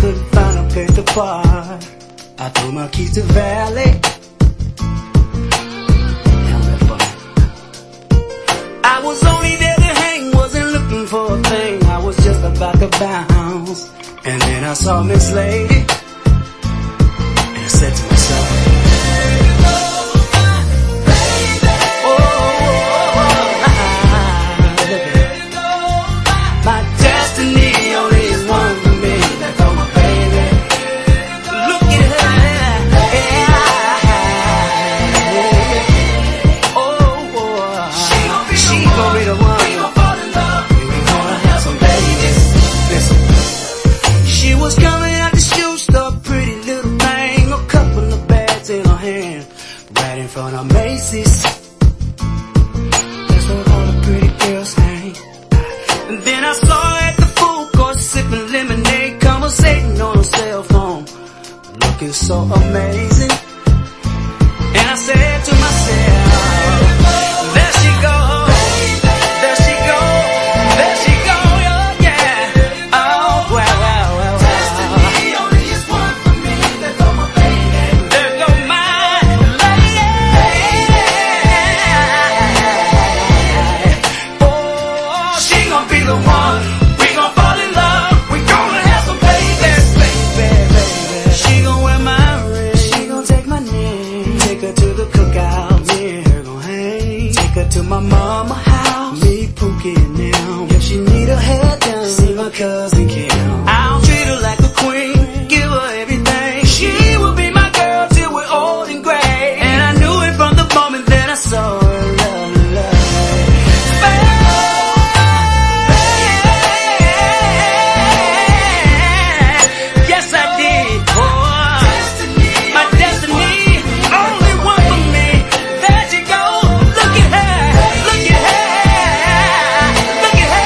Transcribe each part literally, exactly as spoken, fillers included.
couldn't find a place to park. I threw my keys to valet. I was only there to hang, wasn't looking for a thing. I was just about to bounce, and then I saw Miss Lady, and I said to myself, my destiny only is one for me. That's all, my baby. Look at her. Oh, oh. She gon' be, she gon' be the one. We gon' fall in love. We gonna have some babies. Listen. She was coming out the shoe store, pretty little thing, a couple of bags in her hand, right in front of Macy's. That's where all the pretty girls hang. And then I saw her at the food court sipping lemonade, conversating on her cell phone, looking so amazing. And I said to myself, there she goes, there she goes, there she goes, oh yeah. Oh, well, well, well, well. Destiny only is one for me, that's all, my baby. There go my lady. Oh, she gon' be the one. We gon' fall in love. We gonna have some babies, baby, baby. She gon' wear my ring. She gon' take my name. Take her to the cookout. Me and her gon' hang. Take her to my mama house. Me, Pookie, and them. If she need her hair done, see my cousin Kim. I'll treat her like a queen. Give her everything. She will be my girl till we're old and gray. And I knew it from the moment that I saw her. Love, love. Yes, I did. Oh, my destiny, only one for me. There she goes. Look at her. Look at her. Look at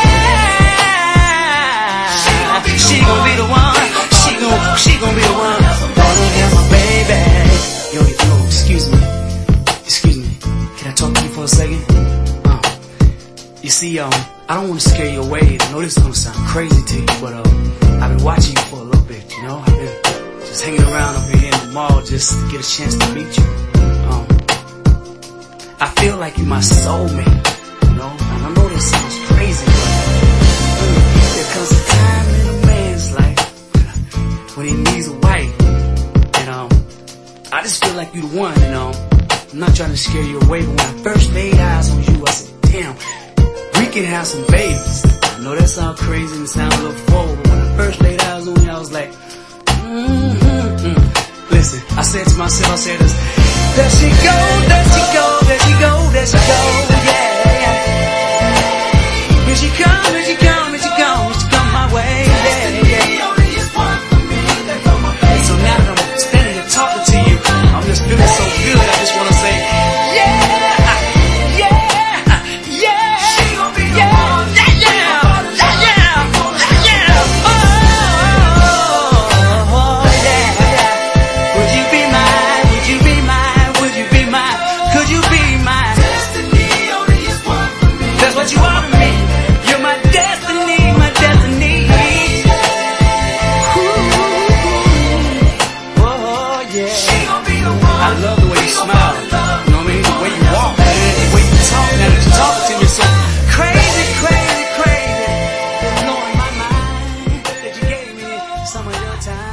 her. She gon' be the one. She gon' she gon' be the one. Gonna have my baby. Yo, yo, excuse me. Excuse me. Can I talk to you for a second? Um, you see, um, I don't want to scare you away. I know this is gonna sound crazy to you, but um, I've been watching you for a little bit. You know, I've been just hanging around over here in the mall just to get a chance to meet you. Um, I feel like you're my soulmate. You know, and I know this sounds crazy, but um, there comes a time in a man's life when he needs a wife, and um, I just feel like you're the one. And um, I'm not trying to scare you away, but when I first laid eyes on you, I said, damn, we can have some babies. I know that sounds crazy and sound a little forward, but when I first laid eyes on you, I was like, mm-hmm. Listen, I said to myself, I said this, there she go, there she go, there she go, there she go, yeah. Here she come, here she come, here she come, here she come my way, yeah, yeah. So now that I'm standing here talking to you, I'm just feeling so good, I just wanna say, yeah, yeah, yeah. She gon' be the one. Yeah, yeah, yeah, yeah. Oh, yeah, yeah. Would you be mine? Would you be mine? Would you be mine? Could you be mine? Destiny only is one for me. That's what you are to me. You're my destiny, my destiny. Ooh, oh yeah. She gon' be the one. I love the way you smile. You know what I mean? The way you walk, man. The way you talk. Now that you talk to me so crazy, crazy, crazy. Knowing my mind that you gave me some of your time.